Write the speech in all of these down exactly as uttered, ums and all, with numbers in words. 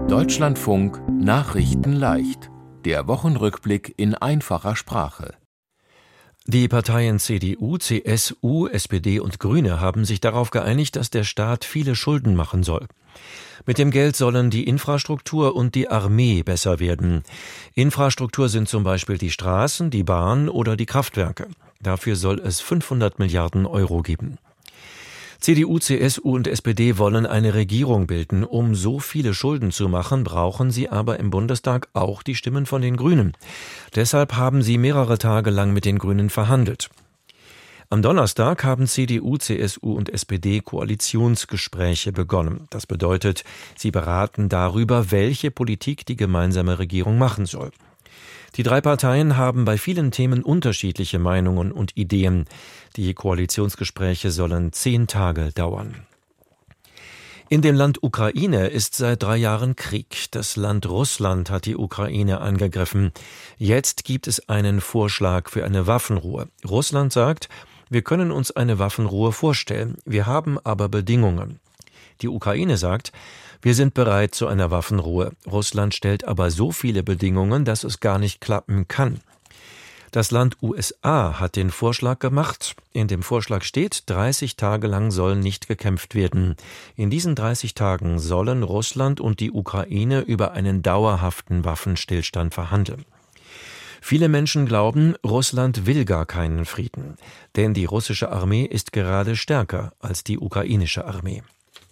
Deutschlandfunk Nachrichten leicht. Der Wochenrückblick in einfacher Sprache. Die Parteien C D U, C S U, S P D und Grüne haben sich darauf geeinigt, dass der Staat viele Schulden machen soll. Mit dem Geld sollen die Infrastruktur und die Armee besser werden. Infrastruktur sind zum Beispiel die Straßen, die Bahn oder die Kraftwerke. Dafür soll es fünfhundert Milliarden Euro geben. C D U, C S U und S P D wollen eine Regierung bilden. Um so viele Schulden zu machen, brauchen sie aber im Bundestag auch die Stimmen von den Grünen. Deshalb haben sie mehrere Tage lang mit den Grünen verhandelt. Am Donnerstag haben C D U, C S U und S P D Koalitionsgespräche begonnen. Das bedeutet, sie beraten darüber, welche Politik die gemeinsame Regierung machen soll. Die drei Parteien haben bei vielen Themen unterschiedliche Meinungen und Ideen. Die Koalitionsgespräche sollen zehn Tage dauern. In dem Land Ukraine ist seit drei Jahren Krieg. Das Land Russland hat die Ukraine angegriffen. Jetzt gibt es einen Vorschlag für eine Waffenruhe. Russland sagt, wir können uns eine Waffenruhe vorstellen. Wir haben aber Bedingungen. Die Ukraine sagt, wir sind bereit zu einer Waffenruhe. Russland stellt aber so viele Bedingungen, dass es gar nicht klappen kann. Das Land U S A hat den Vorschlag gemacht. In dem Vorschlag steht, dreißig Tage lang soll nicht gekämpft werden. In diesen dreißig Tagen sollen Russland und die Ukraine über einen dauerhaften Waffenstillstand verhandeln. Viele Menschen glauben, Russland will gar keinen Frieden. Denn die russische Armee ist gerade stärker als die ukrainische Armee.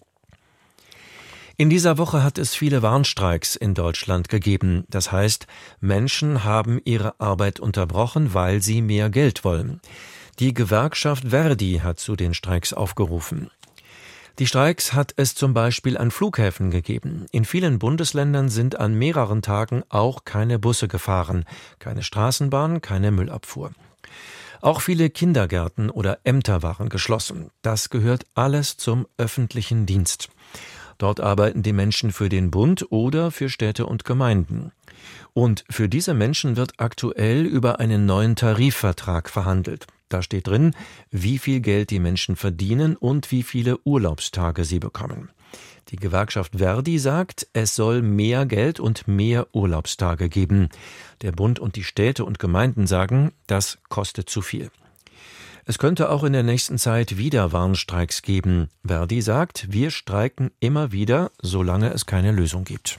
In dieser Woche hat es viele Warnstreiks in Deutschland gegeben. Das heißt, Menschen haben ihre Arbeit unterbrochen, weil sie mehr Geld wollen. Die Gewerkschaft Verdi hat zu den Streiks aufgerufen. Die Streiks hat es zum Beispiel an Flughäfen gegeben. In vielen Bundesländern sind an mehreren Tagen auch keine Busse gefahren, keine Straßenbahn, keine Müllabfuhr. Auch viele Kindergärten oder Ämter waren geschlossen. Das gehört alles zum öffentlichen Dienst. Dort arbeiten die Menschen für den Bund oder für Städte und Gemeinden. Und für diese Menschen wird aktuell über einen neuen Tarifvertrag verhandelt. Da steht drin, wie viel Geld die Menschen verdienen und wie viele Urlaubstage sie bekommen. Die Gewerkschaft Verdi sagt, es soll mehr Geld und mehr Urlaubstage geben. Der Bund und die Städte und Gemeinden sagen, das kostet zu viel. Es könnte auch in der nächsten Zeit wieder Warnstreiks geben. Verdi sagt, wir streiken immer wieder, solange es keine Lösung gibt.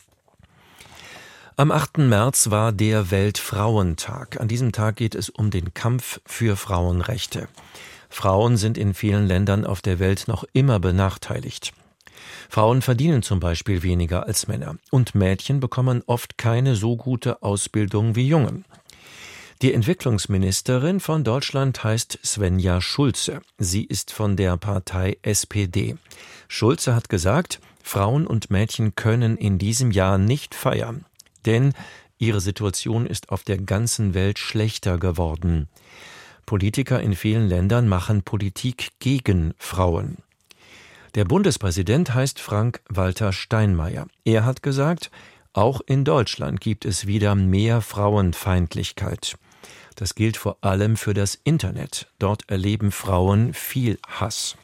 Am achten März war der Weltfrauentag. An diesem Tag geht es um den Kampf für Frauenrechte. Frauen sind in vielen Ländern auf der Welt noch immer benachteiligt. Frauen verdienen zum Beispiel weniger als Männer. Und Mädchen bekommen oft keine so gute Ausbildung wie Junge. Die Entwicklungsministerin von Deutschland heißt Svenja Schulze. Sie ist von der Partei S P D. Schulze hat gesagt, Frauen und Mädchen können in diesem Jahr nicht feiern, denn ihre Situation ist auf der ganzen Welt schlechter geworden. Politiker in vielen Ländern machen Politik gegen Frauen. Der Bundespräsident heißt Frank-Walter Steinmeier. Er hat gesagt, auch in Deutschland gibt es wieder mehr Frauenfeindlichkeit. Das gilt vor allem für das Internet. Dort erleben Frauen viel Hass.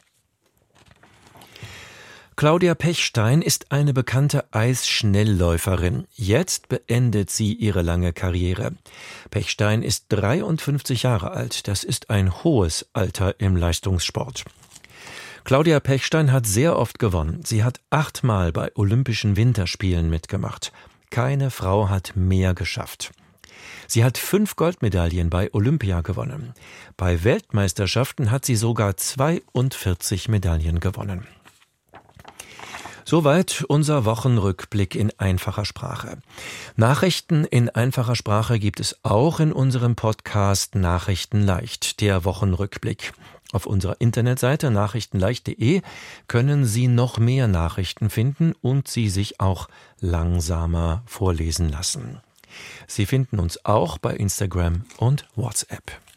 Claudia Pechstein ist eine bekannte Eisschnellläuferin. Jetzt beendet sie ihre lange Karriere. Pechstein ist dreiundfünfzig Jahre alt. Das ist ein hohes Alter im Leistungssport. Claudia Pechstein hat sehr oft gewonnen. Sie hat achtmal bei Olympischen Winterspielen mitgemacht. Keine Frau hat mehr geschafft. Sie hat fünf Goldmedaillen bei Olympia gewonnen. Bei Weltmeisterschaften hat sie sogar zweiundvierzig Medaillen gewonnen. Soweit unser Wochenrückblick in einfacher Sprache. Nachrichten in einfacher Sprache gibt es auch in unserem Podcast Nachrichten leicht, der Wochenrückblick. Auf unserer Internetseite nachrichtenleicht punkt de können Sie noch mehr Nachrichten finden und sie sich auch langsamer vorlesen lassen. Sie finden uns auch bei Instagram und WhatsApp.